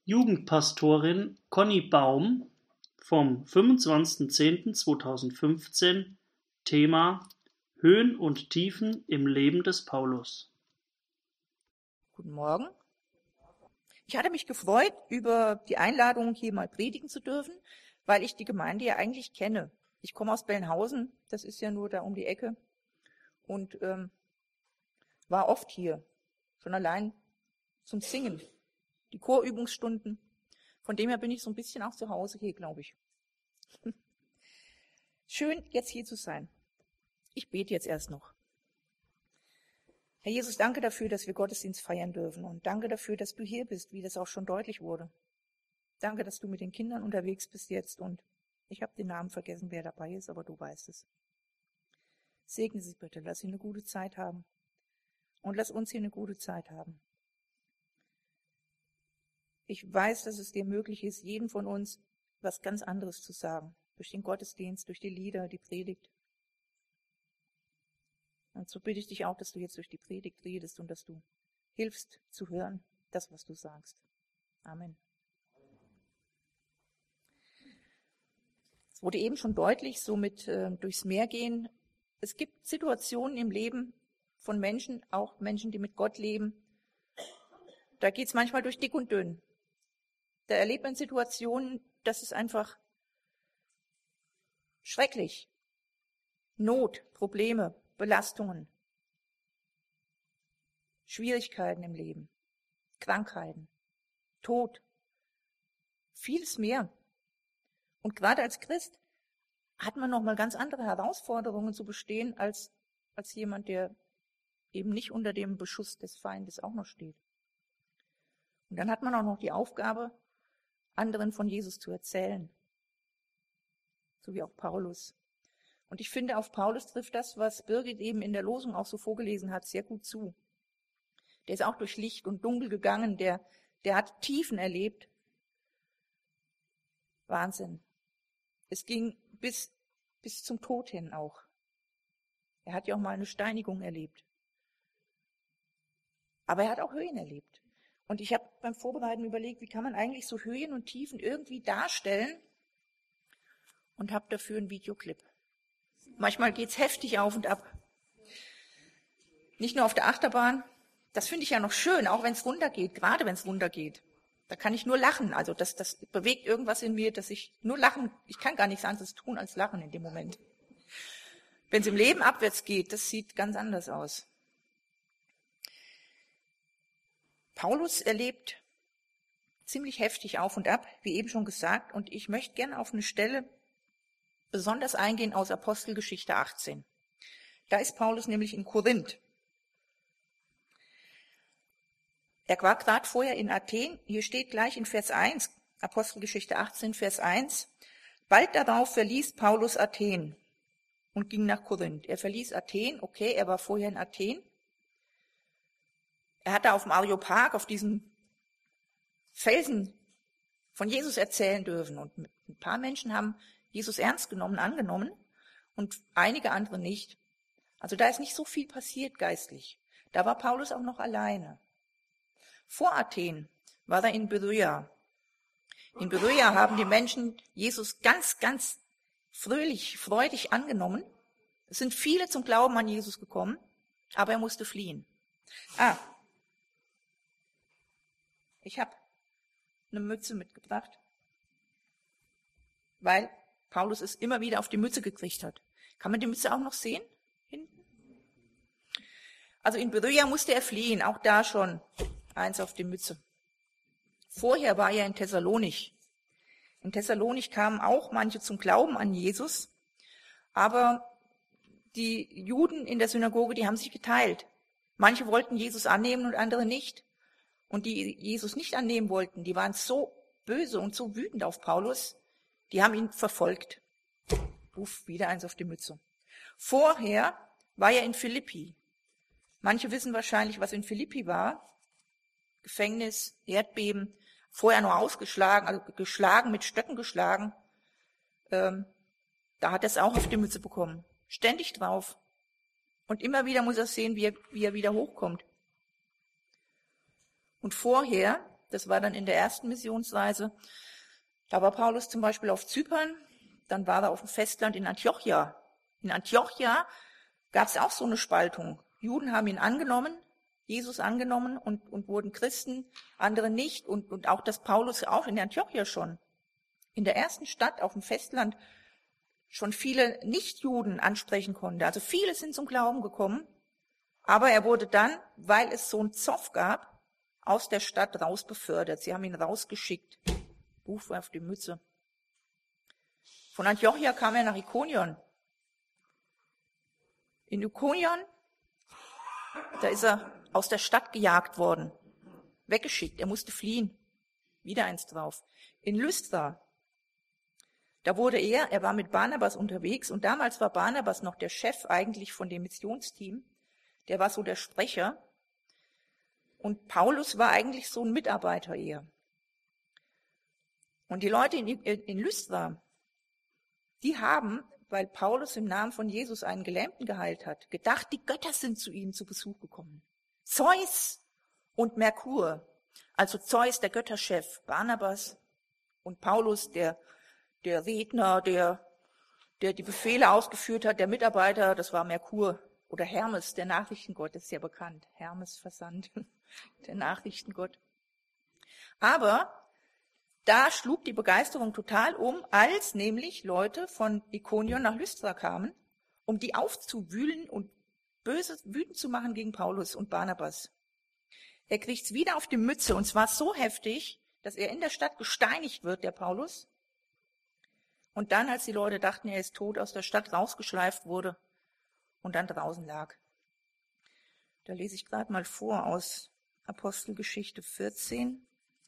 Jugendpastorin Conny Baum vom 25.10.2015, Thema Höhen und Tiefen im Leben des Paulus. Guten Morgen. Ich hatte mich gefreut über die Einladung, hier mal predigen zu dürfen, weil ich die Gemeinde ja eigentlich kenne. Ich komme aus Bellenhausen, das ist ja nur da um die Ecke, und war oft hier, schon allein zum Singen, die Chorübungsstunden. Von dem her bin ich so ein bisschen auch zu Hause hier, glaube ich. Schön, jetzt hier zu sein. Ich bete jetzt erst noch. Herr Jesus, danke dafür, dass wir Gottesdienst feiern dürfen, und danke dafür, dass du hier bist, wie das auch schon deutlich wurde. Danke, dass du mit den Kindern unterwegs bist jetzt, und ich habe den Namen vergessen, wer dabei ist, aber du weißt es. Segne sie bitte, lass sie eine gute Zeit haben, und lass uns hier eine gute Zeit haben. Ich weiß, dass es dir möglich ist, jedem von uns was ganz anderes zu sagen, durch den Gottesdienst, durch die Lieder, die Predigt. Und so bitte ich dich auch, dass du jetzt durch die Predigt redest und dass du hilfst zu hören, das, was du sagst. Amen. Es wurde eben schon deutlich, so mit durchs Meer gehen. Es gibt Situationen im Leben von Menschen, auch Menschen, die mit Gott leben. Da geht es manchmal durch dick und dünn. Da erlebt man Situationen, das ist einfach schrecklich. Not, Probleme, Belastungen, Schwierigkeiten im Leben, Krankheiten, Tod, vieles mehr. Und gerade als Christ hat man nochmal ganz andere Herausforderungen zu bestehen als jemand, der eben nicht unter dem Beschuss des Feindes auch noch steht. Und dann hat man auch noch die Aufgabe, anderen von Jesus zu erzählen, so wie auch Paulus. Und ich finde, auf Paulus trifft das, was Birgit eben in der Losung auch so vorgelesen hat, sehr gut zu. Der ist auch durch Licht und Dunkel gegangen, der hat Tiefen erlebt. Wahnsinn. Es ging bis zum Tod hin auch. Er hat ja auch mal eine Steinigung erlebt. Aber er hat auch Höhen erlebt. Und ich habe beim Vorbereiten überlegt, wie kann man eigentlich so Höhen und Tiefen irgendwie darstellen, und habe dafür einen Videoclip. Manchmal geht's heftig auf und ab. Nicht nur auf der Achterbahn. Das finde ich ja noch schön, auch wenn es runtergeht, gerade wenn es runtergeht. Da kann ich nur lachen. Also das bewegt irgendwas in mir, dass ich nur lachen, ich kann gar nichts anderes tun als lachen in dem Moment. Wenn es im Leben abwärts geht, das sieht ganz anders aus. Paulus erlebt ziemlich heftig auf und ab, wie eben schon gesagt, und ich möchte gerne auf eine Stelle besonders eingehen aus Apostelgeschichte 18. Da ist Paulus nämlich in Korinth. Er war gerade vorher in Athen. Hier steht gleich in Vers 1, Apostelgeschichte 18, Vers 1, bald darauf verließ Paulus Athen und ging nach Korinth. Er verließ Athen, okay, er war vorher in Athen. Er hat da auf dem Areopag, auf diesem Felsen von Jesus erzählen dürfen. Und ein paar Menschen haben Jesus ernst genommen, angenommen, und einige andere nicht. Also da ist nicht so viel passiert geistlich. Da war Paulus auch noch alleine. Vor Athen war er in Beröa. In Beröa haben die Menschen Jesus ganz, ganz freudig angenommen. Es sind viele zum Glauben an Jesus gekommen, aber er musste fliehen. Ich habe eine Mütze mitgebracht, weil Paulus es immer wieder auf die Mütze gekriegt hat. Kann man die Mütze auch noch sehen? Hinten? Also in Beröa musste er fliehen, auch da schon eins auf die Mütze. Vorher war er in Thessalonich. In Thessalonich kamen auch manche zum Glauben an Jesus, aber die Juden in der Synagoge, die haben sich geteilt. Manche wollten Jesus annehmen und andere nicht. Und die Jesus nicht annehmen wollten, die waren so böse und so wütend auf Paulus, die haben ihn verfolgt. Wieder eins auf die Mütze. Vorher war er in Philippi. Manche wissen wahrscheinlich, was in Philippi war. Gefängnis, Erdbeben, vorher nur ausgeschlagen, also geschlagen, mit Stöcken geschlagen. Da hat er es auch auf die Mütze bekommen. Ständig drauf. Und immer wieder muss er sehen, wie er wieder hochkommt. Und vorher Das war dann in der ersten Missionsreise. Da war Paulus zum Beispiel auf Zypern, dann war er auf dem Festland in Antiochia. In Antiochia gab es auch so eine Spaltung. Juden haben ihn angenommen, Jesus angenommen und wurden Christen, andere nicht. Und auch, dass Paulus auch in Antiochia schon, in der ersten Stadt auf dem Festland, schon viele Nichtjuden ansprechen konnte. Also viele sind zum Glauben gekommen, aber er wurde dann, weil es so einen Zoff gab, aus der Stadt rausbefördert. Sie haben ihn rausgeschickt. Ruf auf die Mütze. Von Antiochia kam er nach Ikonion. In Ikonion, da ist er aus der Stadt gejagt worden, weggeschickt. Er musste fliehen. Wieder eins drauf. In Lystra, da wurde er war mit Barnabas unterwegs und damals war Barnabas noch der Chef eigentlich von dem Missionsteam. Der war so der Sprecher. Und Paulus war eigentlich so ein Mitarbeiter eher. Und die Leute in Lystra, die haben, weil Paulus im Namen von Jesus einen Gelähmten geheilt hat, gedacht, die Götter sind zu ihm zu Besuch gekommen. Zeus und Merkur, also Zeus, der Götterchef, Barnabas und Paulus, der Redner, der die Befehle ausgeführt hat, der Mitarbeiter, das war Merkur oder Hermes, der Nachrichtengott, das ist ja bekannt. Hermes Versand, der Nachrichtengott. Aber da schlug die Begeisterung total um, als nämlich Leute von Ikonion nach Lystra kamen, um die aufzuwühlen und wütend zu machen gegen Paulus und Barnabas. Er kriegt's wieder auf die Mütze und zwar so heftig, dass er in der Stadt gesteinigt wird, der Paulus. Und dann, als die Leute dachten, er ist tot, aus der Stadt rausgeschleift wurde und dann draußen lag. Da lese ich gerade mal vor aus Apostelgeschichte 14.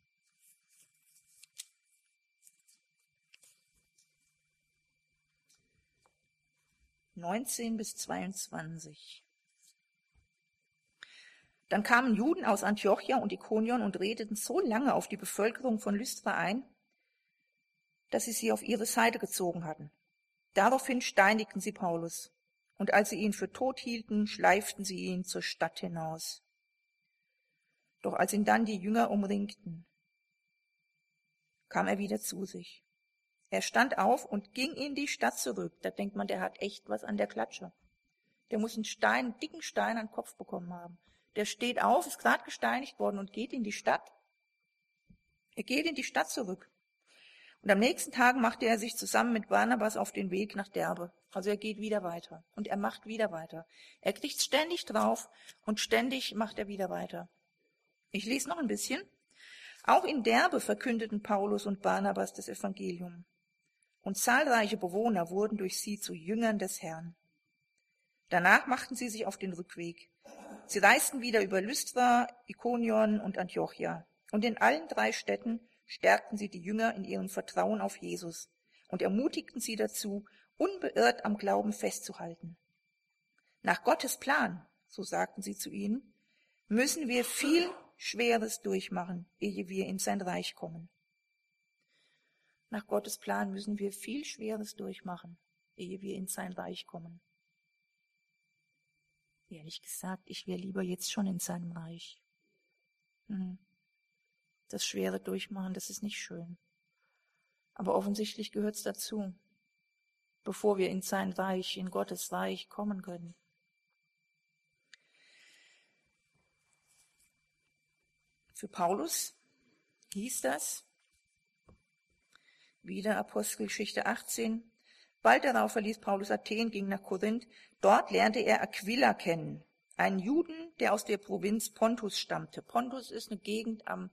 19 bis 22. Dann kamen Juden aus Antiochia und Ikonion und redeten so lange auf die Bevölkerung von Lystra ein, dass sie auf ihre Seite gezogen hatten. Daraufhin steinigten sie Paulus, und als sie ihn für tot hielten, schleiften sie ihn zur Stadt hinaus. Doch als ihn dann die Jünger umringten, kam er wieder zu sich. Er stand auf und ging in die Stadt zurück. Da denkt man, der hat echt was an der Klatsche. Der muss einen dicken Stein an den Kopf bekommen haben. Der steht auf, ist gerade gesteinigt worden und geht in die Stadt. Er geht in die Stadt zurück. Und am nächsten Tag machte er sich zusammen mit Barnabas auf den Weg nach Derbe. Also er geht wieder weiter und er macht wieder weiter. Er kriegt ständig drauf und ständig macht er wieder weiter. Ich lese noch ein bisschen. Auch in Derbe verkündeten Paulus und Barnabas das Evangelium. Und zahlreiche Bewohner wurden durch sie zu Jüngern des Herrn. Danach machten sie sich auf den Rückweg. Sie reisten wieder über Lystra, Ikonion und Antiochia. Und in allen 3 Städten stärkten sie die Jünger in ihrem Vertrauen auf Jesus und ermutigten sie dazu, unbeirrt am Glauben festzuhalten. Nach Gottes Plan, so sagten sie zu ihnen, müssen wir viel Schweres durchmachen, ehe wir in sein Reich kommen. Nach Gottes Plan müssen wir viel Schweres durchmachen, ehe wir in sein Reich kommen. Ehrlich gesagt, ich wäre lieber jetzt schon in seinem Reich. Das Schwere durchmachen, das ist nicht schön. Aber offensichtlich gehört es dazu, bevor wir in sein Reich, in Gottes Reich kommen können. Für Paulus hieß das, wieder Apostelgeschichte 18, bald darauf verließ Paulus Athen, ging nach Korinth. Dort lernte er Aquila kennen, einen Juden, der aus der Provinz Pontus stammte. Pontus ist eine Gegend am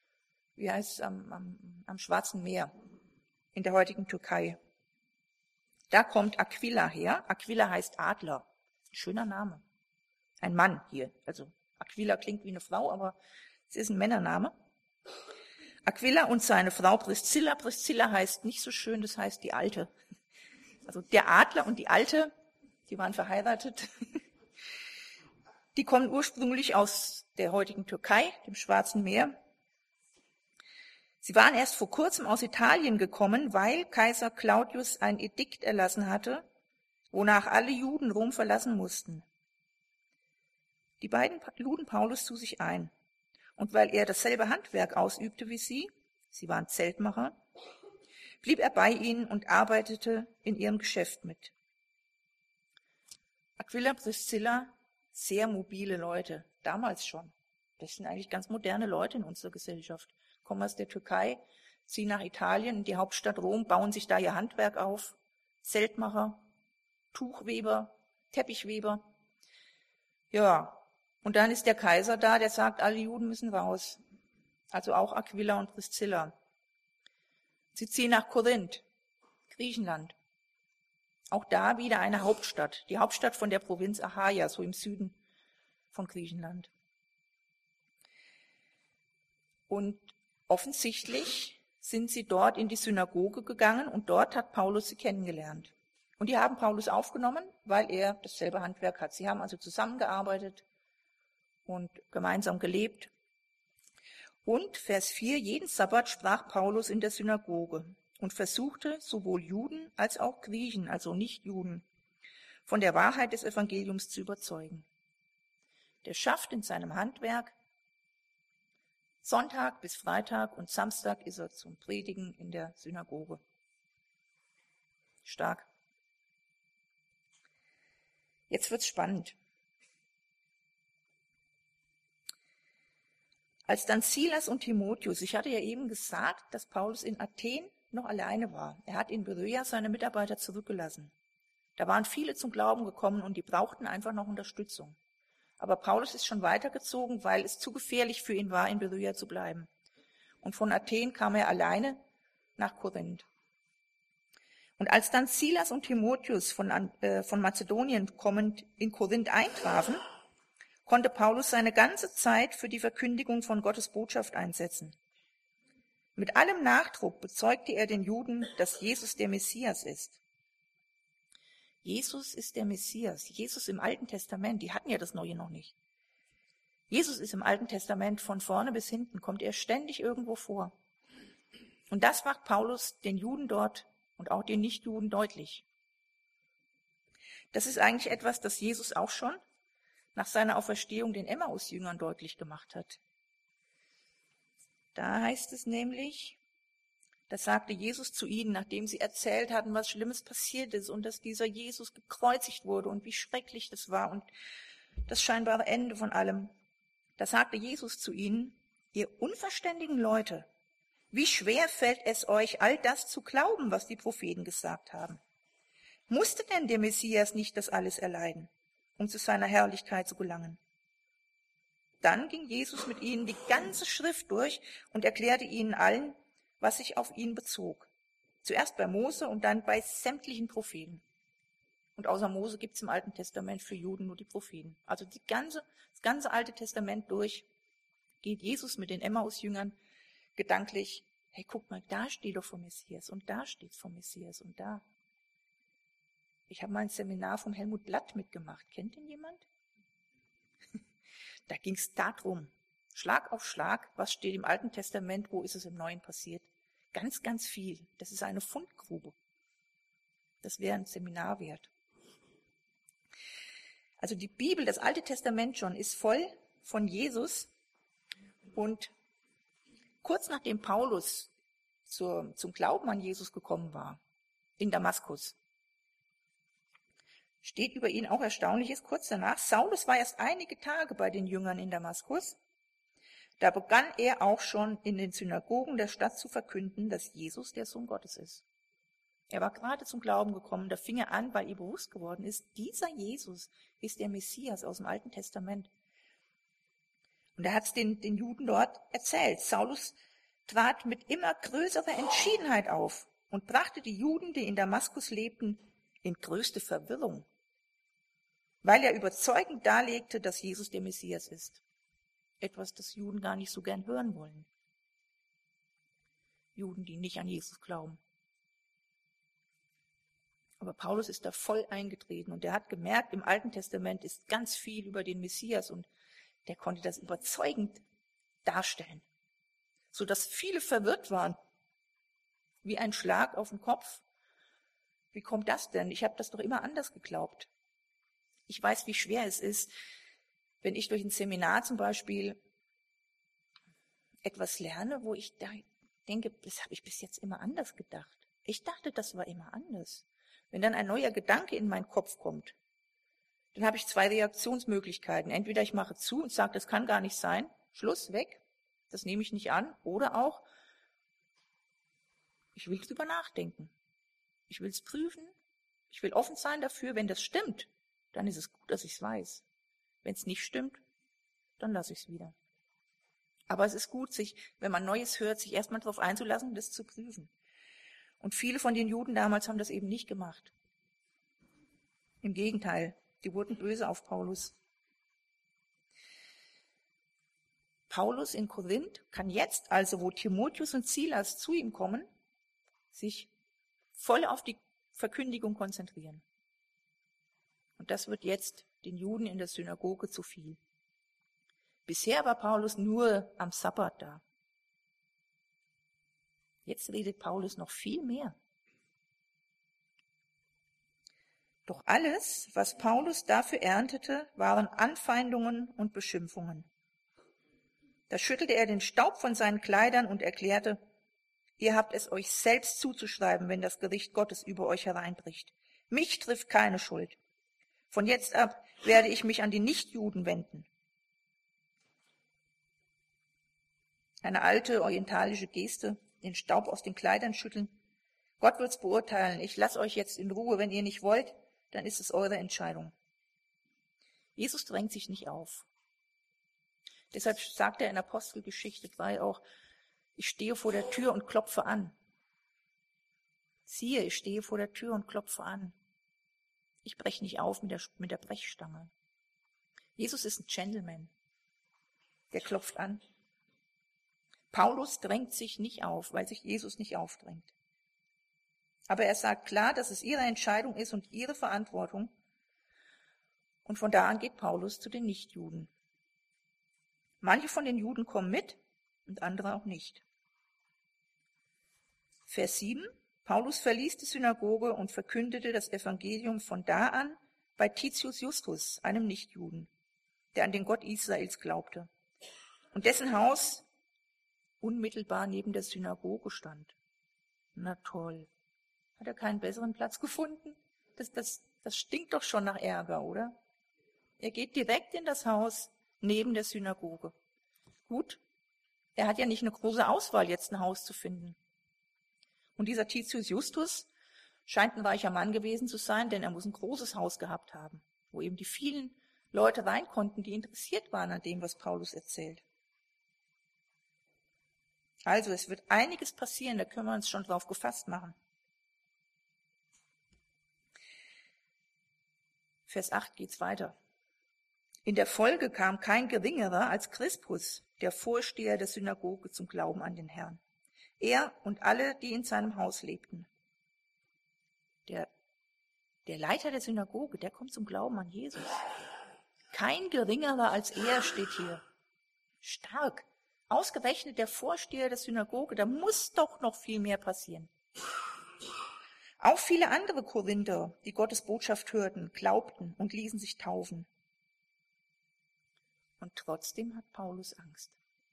Schwarzen Meer, in der heutigen Türkei. Da kommt Aquila her. Aquila heißt Adler. Schöner Name. Ein Mann hier. Also Aquila klingt wie eine Frau, aber es ist ein Männername. Aquila und seine Frau Priscilla. Priscilla heißt nicht so schön, das heißt die Alte. Also der Adler und die Alte, die waren verheiratet. Die kommen ursprünglich aus der heutigen Türkei, dem Schwarzen Meer. Sie waren erst vor kurzem aus Italien gekommen, weil Kaiser Claudius ein Edikt erlassen hatte, wonach alle Juden Rom verlassen mussten. Die beiden luden Paulus zu sich ein. Und weil er dasselbe Handwerk ausübte wie sie waren Zeltmacher, blieb er bei ihnen und arbeitete in ihrem Geschäft mit. Aquila, Priscilla, sehr mobile Leute, damals schon. Das sind eigentlich ganz moderne Leute in unserer Gesellschaft. Kommen aus der Türkei, ziehen nach Italien, in die Hauptstadt Rom, bauen sich da ihr Handwerk auf. Zeltmacher, Tuchweber, Teppichweber. Ja, und dann ist der Kaiser da, der sagt, alle Juden müssen raus. Also auch Aquila und Priscilla. Sie ziehen nach Korinth, Griechenland. Auch da wieder eine Hauptstadt, die Hauptstadt von der Provinz Achaia, so im Süden von Griechenland. Und offensichtlich sind sie dort in die Synagoge gegangen und dort hat Paulus sie kennengelernt. Und die haben Paulus aufgenommen, weil er dasselbe Handwerk hat. Sie haben also zusammengearbeitet und gemeinsam gelebt. Und Vers 4, jeden Sabbat sprach Paulus in der Synagoge und versuchte sowohl Juden als auch Griechen, also Nichtjuden, von der Wahrheit des Evangeliums zu überzeugen. Der schafft in seinem Handwerk. Sonntag bis Freitag und Samstag ist er zum Predigen in der Synagoge. Stark. Jetzt wird's spannend. Als dann Silas und Timotheus, ich hatte ja eben gesagt, dass Paulus in Athen noch alleine war. Er hat in Beröa seine Mitarbeiter zurückgelassen. Da waren viele zum Glauben gekommen und die brauchten einfach noch Unterstützung. Aber Paulus ist schon weitergezogen, weil es zu gefährlich für ihn war, in Beröa zu bleiben. Und von Athen kam er alleine nach Korinth. Und als dann Silas und Timotheus von Mazedonien kommend in Korinth eintrafen, konnte Paulus seine ganze Zeit für die Verkündigung von Gottes Botschaft einsetzen. Mit allem Nachdruck bezeugte er den Juden, dass Jesus der Messias ist. Jesus ist der Messias. Jesus im Alten Testament, die hatten ja das Neue noch nicht. Jesus ist im Alten Testament von vorne bis hinten, kommt er ständig irgendwo vor. Und das macht Paulus den Juden dort und auch den Nichtjuden deutlich. Das ist eigentlich etwas, das Jesus auch schon nach seiner Auferstehung den Emmaus-Jüngern deutlich gemacht hat. Da heißt es nämlich, das sagte Jesus zu ihnen, nachdem sie erzählt hatten, was Schlimmes passiert ist und dass dieser Jesus gekreuzigt wurde und wie schrecklich das war und das scheinbare Ende von allem. Da sagte Jesus zu ihnen, ihr unverständigen Leute, wie schwer fällt es euch, all das zu glauben, was die Propheten gesagt haben? Musste denn der Messias nicht das alles erleiden, um zu seiner Herrlichkeit zu gelangen? Dann ging Jesus mit ihnen die ganze Schrift durch und erklärte ihnen allen, was sich auf ihn bezog. Zuerst bei Mose und dann bei sämtlichen Propheten. Und außer Mose gibt es im Alten Testament für Juden nur die Propheten. Also das ganze Alte Testament durch geht Jesus mit den Emmaus-Jüngern gedanklich, hey, guck mal, da steht doch vom Messias und da steht vom Messias und da. Ich habe mal ein Seminar vom Helmut Blatt mitgemacht. Kennt ihn jemand? Da ging es darum, Schlag auf Schlag, was steht im Alten Testament, wo ist es im Neuen passiert. Ganz, ganz viel. Das ist eine Fundgrube. Das wäre ein Seminar wert. Also die Bibel, das Alte Testament schon, ist voll von Jesus. Und kurz nachdem Paulus zum Glauben an Jesus gekommen war, in Damaskus, steht über ihn auch Erstaunliches kurz danach. Saulus war erst einige Tage bei den Jüngern in Damaskus. Da begann er auch schon in den Synagogen der Stadt zu verkünden, dass Jesus der Sohn Gottes ist. Er war gerade zum Glauben gekommen, da fing er an, weil ihm bewusst geworden ist, dieser Jesus ist der Messias aus dem Alten Testament. Und er hat es den Juden dort erzählt. Saulus trat mit immer größerer Entschiedenheit auf und brachte die Juden, die in Damaskus lebten, in größte Verwirrung, weil er überzeugend darlegte, dass Jesus der Messias ist. Etwas, das Juden gar nicht so gern hören wollen. Juden, die nicht an Jesus glauben. Aber Paulus ist da voll eingetreten und er hat gemerkt, im Alten Testament ist ganz viel über den Messias und der konnte das überzeugend darstellen, sodass viele verwirrt waren, wie ein Schlag auf den Kopf. Wie kommt das denn? Ich habe das doch immer anders geglaubt. Ich weiß, wie schwer es ist, wenn ich durch ein Seminar zum Beispiel etwas lerne, wo ich da denke, das habe ich bis jetzt immer anders gedacht. Ich dachte, das war immer anders. Wenn dann ein neuer Gedanke in meinen Kopf kommt, dann habe ich 2 Reaktionsmöglichkeiten. Entweder ich mache zu und sage, das kann gar nicht sein, Schluss, weg, das nehme ich nicht an. Oder auch, ich will drüber nachdenken. Ich will es prüfen. Ich will offen sein dafür. Wenn das stimmt, dann ist es gut, dass ich es weiß. Wenn es nicht stimmt, dann lasse ich es wieder. Aber es ist gut, sich, wenn man Neues hört, sich erstmal darauf einzulassen und das zu prüfen. Und viele von den Juden damals haben das eben nicht gemacht. Im Gegenteil, die wurden böse auf Paulus. Paulus in Korinth kann jetzt also, wo Timotheus und Silas zu ihm kommen, sich voll auf die Verkündigung konzentrieren. Und das wird jetzt den Juden in der Synagoge zu viel. Bisher war Paulus nur am Sabbat da. Jetzt redet Paulus noch viel mehr. Doch alles, was Paulus dafür erntete, waren Anfeindungen und Beschimpfungen. Da schüttelte er den Staub von seinen Kleidern und erklärte, ihr habt es euch selbst zuzuschreiben, wenn das Gericht Gottes über euch hereinbricht. Mich trifft keine Schuld. Von jetzt ab werde ich mich an die Nichtjuden wenden. Eine alte orientalische Geste, den Staub aus den Kleidern schütteln. Gott wird's beurteilen. Ich lasse euch jetzt in Ruhe. Wenn ihr nicht wollt, dann ist es eure Entscheidung. Jesus drängt sich nicht auf. Deshalb sagt er in Apostelgeschichte 3 auch, ich stehe vor der Tür und klopfe an. Siehe, ich stehe vor der Tür und klopfe an. Ich breche nicht auf mit der Brechstange. Jesus ist ein Gentleman. Der klopft an. Paulus drängt sich nicht auf, weil sich Jesus nicht aufdrängt. Aber er sagt klar, dass es ihre Entscheidung ist und ihre Verantwortung. Und von da an geht Paulus zu den Nichtjuden. Manche von den Juden kommen mit und andere auch nicht. Vers 7. Paulus verließ die Synagoge und verkündete das Evangelium von da an bei Titius Justus, einem Nichtjuden, der an den Gott Israels glaubte und dessen Haus unmittelbar neben der Synagoge stand. Na toll. Hat er keinen besseren Platz gefunden? Das stinkt doch schon nach Ärger, oder? Er geht direkt in das Haus neben der Synagoge. Gut, er hat ja nicht eine große Auswahl, jetzt ein Haus zu finden. Und dieser Titius Justus scheint ein reicher Mann gewesen zu sein, denn er muss ein großes Haus gehabt haben, wo eben die vielen Leute rein konnten, die interessiert waren an dem, was Paulus erzählt. Also, es wird einiges passieren, da können wir uns schon drauf gefasst machen. Vers 8 geht's weiter. In der Folge kam kein Geringerer als Crispus, der Vorsteher der Synagoge, zum Glauben an den Herrn. Er und alle, die in seinem Haus lebten. Der Leiter der Synagoge, der kommt zum Glauben an Jesus. Kein Geringerer als er steht hier. Stark. Ausgerechnet der Vorsteher der Synagoge, da muss doch noch viel mehr passieren. Auch viele andere Korinther, die Gottes Botschaft hörten, glaubten und ließen sich taufen. Und trotzdem hat Paulus Angst.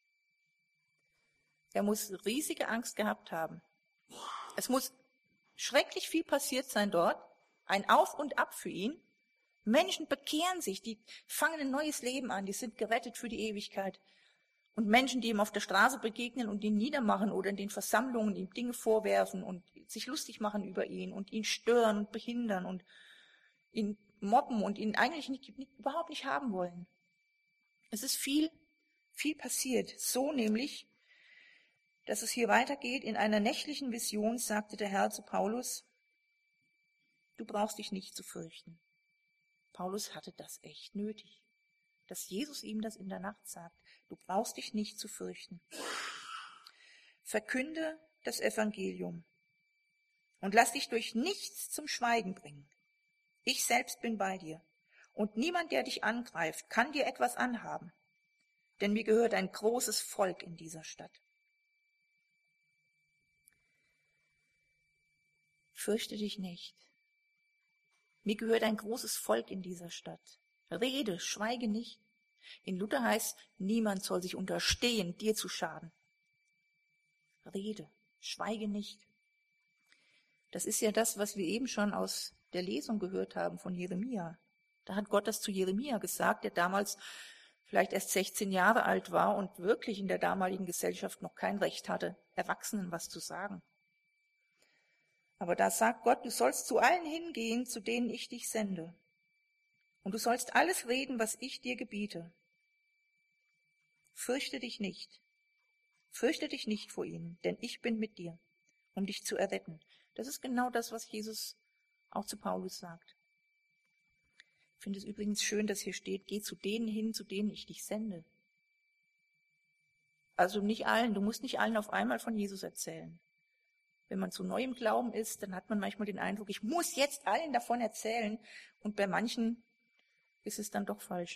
Er muss riesige Angst gehabt haben. Es muss schrecklich viel passiert sein dort, ein Auf und Ab für ihn. Menschen bekehren sich, die fangen ein neues Leben an, die sind gerettet für die Ewigkeit. Und Menschen, die ihm auf der Straße begegnen und ihn niedermachen oder in den Versammlungen ihm Dinge vorwerfen und sich lustig machen über ihn und ihn stören und behindern und ihn mobben und ihn eigentlich überhaupt nicht haben wollen. Es ist viel passiert. So nämlich, dass es hier weitergeht. In einer nächtlichen Vision sagte der Herr zu Paulus, du brauchst dich nicht zu fürchten. Paulus hatte das echt nötig, dass Jesus ihm das in der Nacht sagt. Du brauchst dich nicht zu fürchten. Verkünde das Evangelium und lass dich durch nichts zum Schweigen bringen. Ich selbst bin bei dir und niemand, der dich angreift, kann dir etwas anhaben, denn mir gehört ein großes Volk in dieser Stadt. Fürchte dich nicht. Mir gehört ein großes Volk in dieser Stadt. Rede, schweige nicht. In Luther heißt, niemand soll sich unterstehen, dir zu schaden. Rede, schweige nicht. Das ist ja das, was wir eben schon aus der Lesung gehört haben von Jeremia. Da hat Gott das zu Jeremia gesagt, der damals vielleicht erst 16 Jahre alt war und wirklich in der damaligen Gesellschaft noch kein Recht hatte, Erwachsenen was zu sagen. Aber da sagt Gott, du sollst zu allen hingehen, zu denen ich dich sende. Und du sollst alles reden, was ich dir gebiete. Fürchte dich nicht. Fürchte dich nicht vor ihnen, denn ich bin mit dir, um dich zu erretten. Das ist genau das, was Jesus auch zu Paulus sagt. Ich finde es übrigens schön, dass hier steht, geh zu denen hin, zu denen ich dich sende. Also nicht allen, du musst nicht allen auf einmal von Jesus erzählen. Wenn man zu neu im Glauben ist, dann hat man manchmal den Eindruck, ich muss jetzt allen davon erzählen. Und bei manchen ist es dann doch falsch.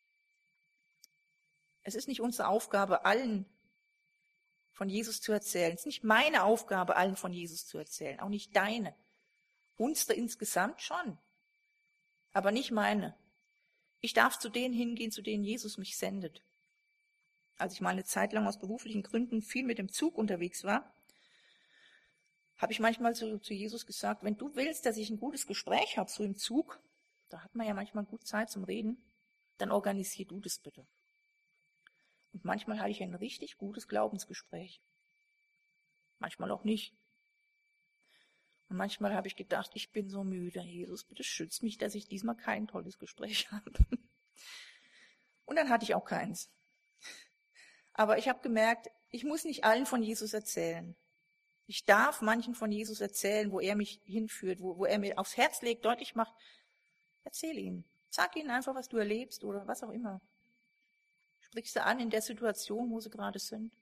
Es ist nicht unsere Aufgabe, allen von Jesus zu erzählen. Es ist nicht meine Aufgabe, allen von Jesus zu erzählen, auch nicht deine. Unsere insgesamt schon, aber nicht meine. Ich darf zu denen hingehen, zu denen Jesus mich sendet. Als ich mal eine Zeit lang aus beruflichen Gründen viel mit dem Zug unterwegs war, habe ich manchmal zu Jesus gesagt, wenn du willst, dass ich ein gutes Gespräch habe, so im Zug, da hat man ja manchmal gut Zeit zum Reden, dann organisier du das bitte. Und manchmal hatte ich ein richtig gutes Glaubensgespräch. Manchmal auch nicht. Und manchmal habe ich gedacht, ich bin so müde, Jesus, bitte schütz mich, dass ich diesmal kein tolles Gespräch habe. Und dann hatte ich auch keins. Aber ich habe gemerkt, ich muss nicht allen von Jesus erzählen. Ich darf manchen von Jesus erzählen, wo er mich hinführt, wo er mir aufs Herz legt, deutlich macht. Erzähl ihnen. Sag ihnen einfach, was du erlebst oder was auch immer. Sprich sie an in der Situation, wo sie gerade sind.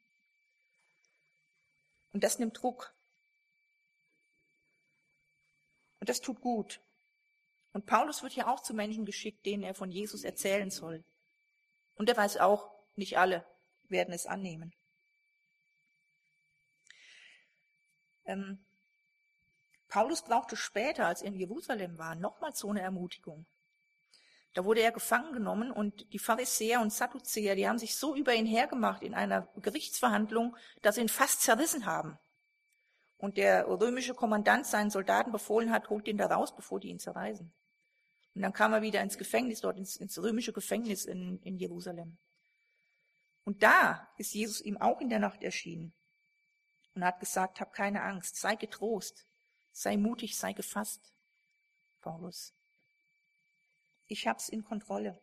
Und das nimmt Druck. Und das tut gut. Und Paulus wird ja auch zu Menschen geschickt, denen er von Jesus erzählen soll. Und er weiß auch, nicht alle werden es annehmen. Paulus brauchte später, als er in Jerusalem war, nochmals so eine Ermutigung. Da wurde er gefangen genommen und die Pharisäer und Sadduzäer, die haben sich so über ihn hergemacht in einer Gerichtsverhandlung, dass sie ihn fast zerrissen haben. Und der römische Kommandant seinen Soldaten befohlen hat, holt ihn da raus, bevor die ihn zerreißen. Und dann kam er wieder ins Gefängnis, dort ins römische Gefängnis in Jerusalem. Und da ist Jesus ihm auch in der Nacht erschienen und hat gesagt, hab keine Angst, sei getrost, sei mutig, sei gefasst, Paulus. Ich hab's in Kontrolle.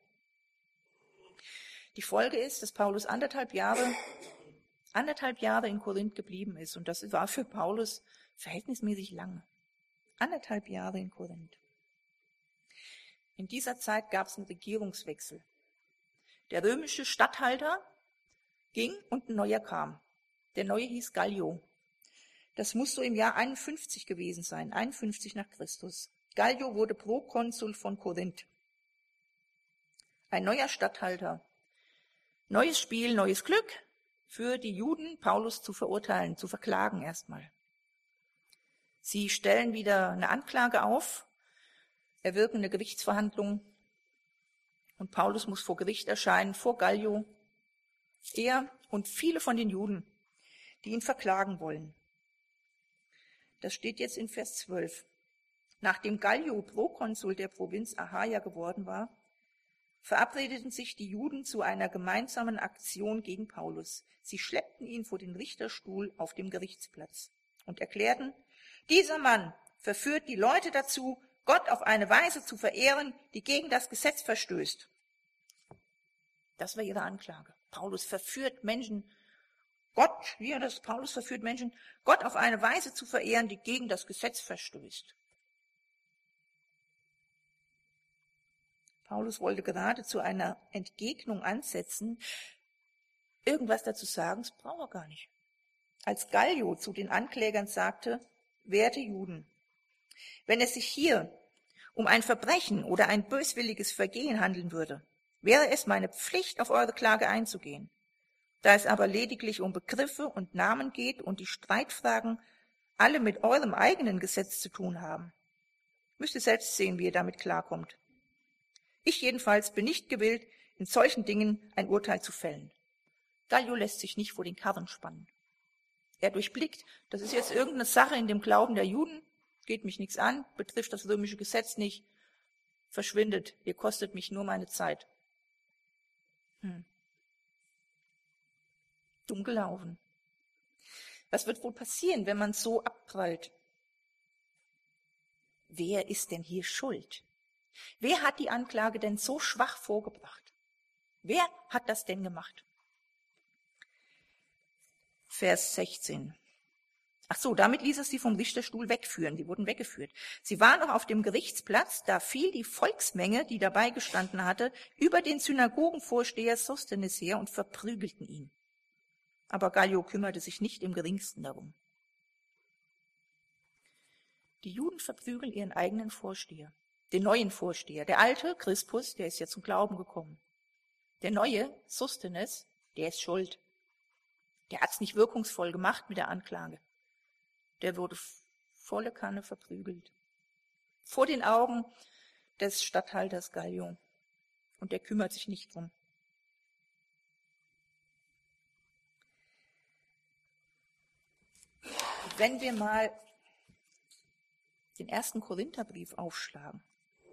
Die Folge ist, dass Paulus anderthalb Jahre in Korinth geblieben ist. Und das war für Paulus verhältnismäßig lange. 1,5 Jahre in Korinth. In dieser Zeit gab es einen Regierungswechsel. Der römische Statthalter ging und ein neuer kam. Der neue hieß Gallio. Das muss so im Jahr 51 gewesen sein, 51 nach Christus. Gallio wurde Prokonsul von Korinth. Ein neuer Statthalter. Neues Spiel, neues Glück für die Juden, Paulus zu verurteilen, zu verklagen erstmal. Sie stellen wieder eine Anklage auf, erwirken eine Gerichtsverhandlung und Paulus muss vor Gericht erscheinen, vor Gallio. Er und viele von den Juden, die ihn verklagen wollen. Das steht jetzt in Vers 12. Nachdem Gallio Prokonsul der Provinz Achaia geworden war, verabredeten sich die Juden zu einer gemeinsamen Aktion gegen Paulus. Sie schleppten ihn vor den Richterstuhl auf dem Gerichtsplatz und erklärten, dieser Mann verführt die Leute dazu, Gott auf eine Weise zu verehren, die gegen das Gesetz verstößt. Das war ihre Anklage. Paulus verführt Menschen, Paulus verführt Menschen, Gott auf eine Weise zu verehren, die gegen das Gesetz verstößt. Paulus wollte gerade zu einer Entgegnung ansetzen. Irgendwas dazu sagen, das braucht er gar nicht. Als Gallio zu den Anklägern sagte, werte Juden, wenn es sich hier um ein Verbrechen oder ein böswilliges Vergehen handeln würde, wäre es meine Pflicht, auf eure Klage einzugehen. Da es aber lediglich um Begriffe und Namen geht und die Streitfragen alle mit eurem eigenen Gesetz zu tun haben, müsst ihr selbst sehen, wie ihr damit klarkommt. Ich jedenfalls bin nicht gewillt, in solchen Dingen ein Urteil zu fällen. Gallio lässt sich nicht vor den Karren spannen. Er durchblickt, das ist jetzt irgendeine Sache in dem Glauben der Juden, geht mich nichts an, betrifft das römische Gesetz nicht, verschwindet, ihr kostet mich nur meine Zeit. Dumm gelaufen. Was wird wohl passieren, wenn man so abprallt? Wer ist denn hier schuld? Wer hat die Anklage denn so schwach vorgebracht? Wer hat das denn gemacht? Vers 16. Ach so, damit ließ es sie vom Richterstuhl wegführen. Die wurden weggeführt. Sie waren noch auf dem Gerichtsplatz, da fiel die Volksmenge, die dabei gestanden hatte, über den Synagogenvorsteher Sosthenes her und verprügelten ihn. Aber Gallio kümmerte sich nicht im geringsten darum. Die Juden verprügeln ihren eigenen Vorsteher, den neuen Vorsteher. Der alte, Crispus, der ist ja zum Glauben gekommen. Der neue, Sosthenes, der ist schuld. Der hat's nicht wirkungsvoll gemacht mit der Anklage. Der wurde volle Kanne verprügelt. Vor den Augen des Statthalters Gallio. Und der kümmert sich nicht drum. Wenn wir mal den 1. Korintherbrief aufschlagen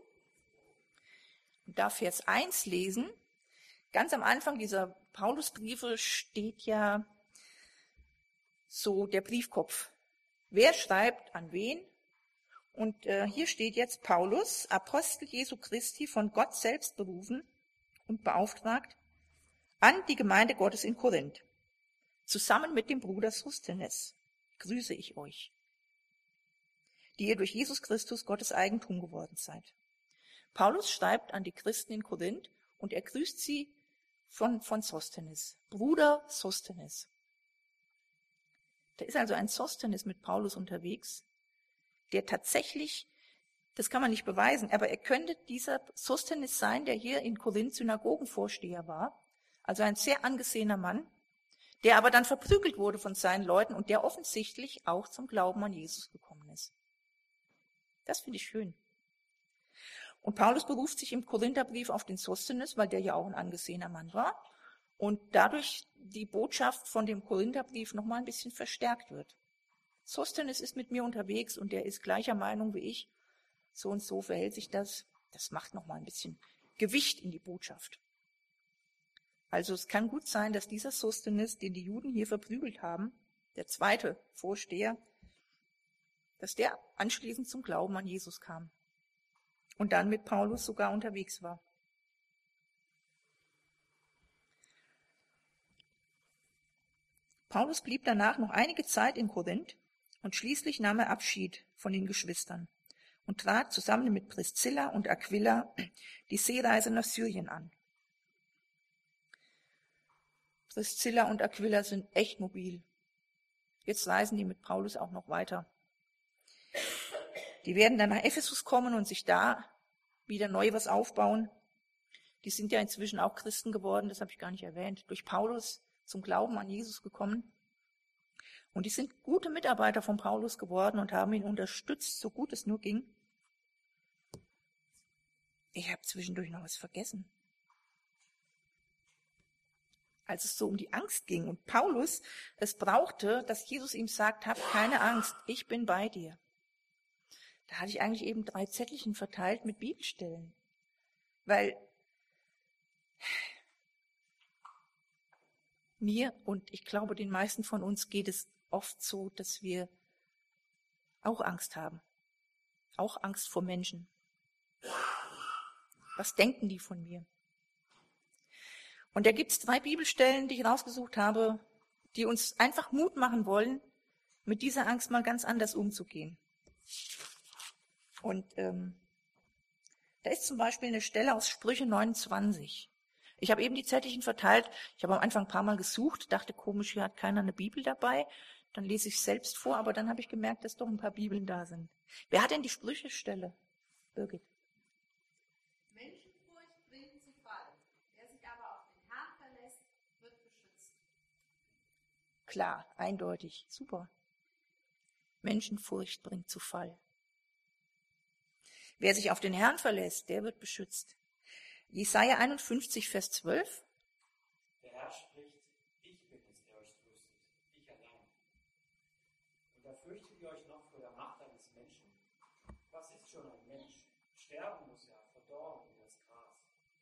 und da Vers 1 lesen, ganz am Anfang dieser Paulusbriefe steht ja so der Briefkopf. Wer schreibt an wen? Und hier steht jetzt Paulus, Apostel Jesu Christi, von Gott selbst berufen und beauftragt, an die Gemeinde Gottes in Korinth. Zusammen mit dem Bruder Sosthenes grüße ich euch, die ihr durch Jesus Christus Gottes Eigentum geworden seid. Paulus schreibt an die Christen in Korinth und er grüßt sie von Sosthenes, Bruder Sosthenes. Da ist also ein Sosthenes mit Paulus unterwegs, der tatsächlich, das kann man nicht beweisen, aber er könnte dieser Sosthenes sein, der hier in Korinth Synagogenvorsteher war, also ein sehr angesehener Mann, der aber dann verprügelt wurde von seinen Leuten und der offensichtlich auch zum Glauben an Jesus gekommen ist. Das finde ich schön. Und Paulus beruft sich im Korintherbrief auf den Sosthenes, weil der ja auch ein angesehener Mann war und dadurch die Botschaft von dem Korintherbrief noch mal ein bisschen verstärkt wird. Sosthenes ist mit mir unterwegs und der ist gleicher Meinung wie ich. So und so verhält sich das. Das macht noch mal ein bisschen Gewicht in die Botschaft. Also es kann gut sein, dass dieser Sosthenes, den die Juden hier verprügelt haben, der zweite Vorsteher, dass der anschließend zum Glauben an Jesus kam und dann mit Paulus sogar unterwegs war. Paulus blieb danach noch einige Zeit in Korinth und schließlich nahm er Abschied von den Geschwistern und trat zusammen mit Priscilla und Aquila die Seereise nach Syrien an. Priscilla und Aquila sind echt mobil. Jetzt reisen die mit Paulus auch noch weiter. Die werden dann nach Ephesus kommen und sich da wieder neu was aufbauen. Die sind ja inzwischen auch Christen geworden, das habe ich gar nicht erwähnt, durch Paulus zum Glauben an Jesus gekommen. Und die sind gute Mitarbeiter von Paulus geworden und haben ihn unterstützt, so gut es nur ging. Ich habe zwischendurch noch was vergessen. Als es so um die Angst ging und Paulus es brauchte, dass Jesus ihm sagt, hab keine Angst, ich bin bei dir. Da hatte ich eigentlich eben 3 Zettelchen verteilt mit Bibelstellen. Weil mir und ich glaube den meisten von uns geht es oft so, dass wir auch Angst haben. Auch Angst vor Menschen. Was denken die von mir? Und da gibt es 3 Bibelstellen, die ich rausgesucht habe, die uns einfach Mut machen wollen, mit dieser Angst mal ganz anders umzugehen. Und da ist zum Beispiel eine Stelle aus Sprüche 29. Ich habe eben die Zettelchen verteilt. Ich habe am Anfang ein paar Mal gesucht, dachte komisch, hier hat keiner eine Bibel dabei. Dann lese ich selbst vor, aber dann habe ich gemerkt, dass doch ein paar Bibeln da sind. Wer hat denn die Sprüche-Stelle? Birgit. Menschenfurcht bringt zu Fall. Wer sich aber auf den Herrn verlässt, wird beschützt. Klar, eindeutig, super. Menschenfurcht bringt zu Fall. Wer sich auf den Herrn verlässt, der wird beschützt. Jesaja 51, Vers 12. Der Herr spricht, ich bin es, der euch tröstet, ich allein. fürchtet ihr euch noch vor der Macht eines Menschen? Was ist schon ein Mensch? Sterben muss er, verdorben wie das Gras.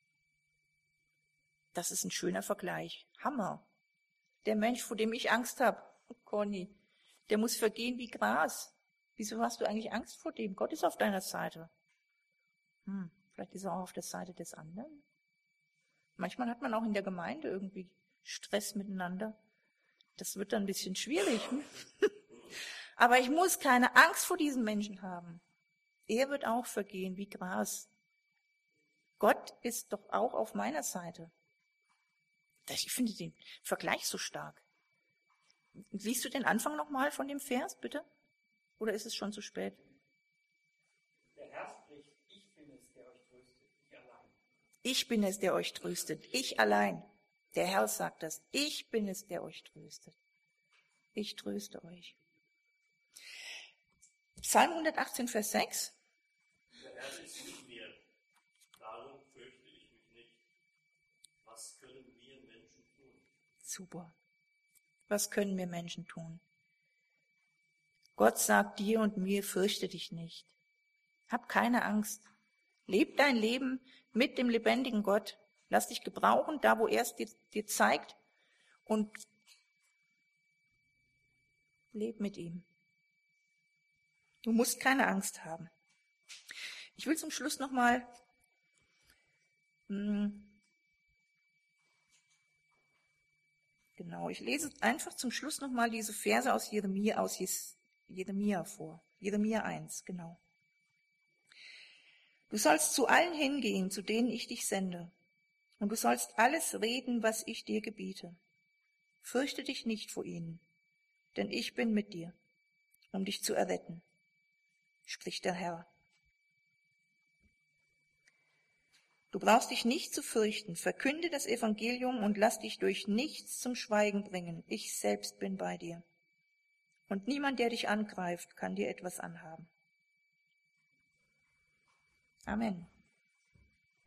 Das ist ein schöner Vergleich. Hammer. Der Mensch, vor dem ich Angst habe, Conny, der muss vergehen wie Gras. Wieso hast du eigentlich Angst vor dem? Gott ist auf deiner Seite. Vielleicht ist er auch auf der Seite des anderen. Manchmal hat man auch in der Gemeinde irgendwie Stress miteinander. Das wird dann ein bisschen schwierig. Aber ich muss keine Angst vor diesem Menschen haben. Er wird auch vergehen wie Gras. Gott ist doch auch auf meiner Seite. Ich finde den Vergleich so stark. Liest du den Anfang nochmal von dem Vers, bitte? Oder ist es schon zu spät? Der Herr spricht, ich bin es, der euch tröstet, ich allein. Ich bin es, der euch tröstet, ich allein. Der Herr sagt das. Ich bin es, der euch tröstet. Ich tröste euch. Psalm 118, Vers 6. Der Herr ist mit mir, darum fürchte ich mich nicht. Was können wir Menschen tun? Super. Was können wir Menschen tun? Gott sagt dir und mir, fürchte dich nicht. Hab keine Angst. Leb dein Leben mit dem lebendigen Gott. Lass dich gebrauchen, da wo er es dir zeigt, und leb mit ihm. Du musst keine Angst haben. Ich will zum Schluss nochmal ich lese einfach zum Schluss nochmal diese Verse aus Jeremia vor. Jeremia 1, genau. Du sollst zu allen hingehen, zu denen ich dich sende, und du sollst alles reden, was ich dir gebiete. Fürchte dich nicht vor ihnen, denn ich bin mit dir, um dich zu erretten, spricht der Herr. Du brauchst dich nicht zu fürchten, verkünde das Evangelium und lass dich durch nichts zum Schweigen bringen. Ich selbst bin bei dir. Und niemand, der dich angreift, kann dir etwas anhaben. Amen.